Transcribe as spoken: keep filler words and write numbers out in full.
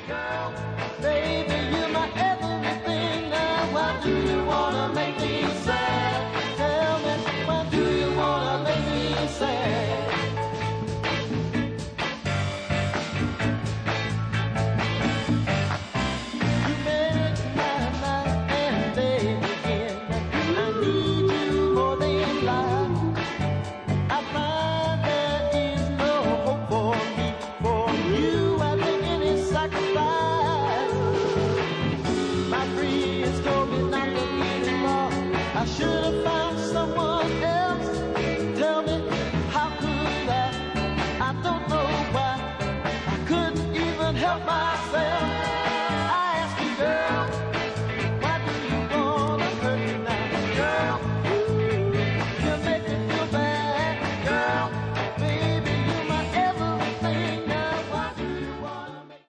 Girl, baby, you're my everything. Now, why do you wanna make me sad? Tell me, why do you wanna make me sad? You make my night and day again. I need you more than life. I find there is no hope for me. For you, I make any sacrifice. My friends told me not to get involved. I should have found someone else. Tell me, how could I? I don't know why. I couldn't even help myself.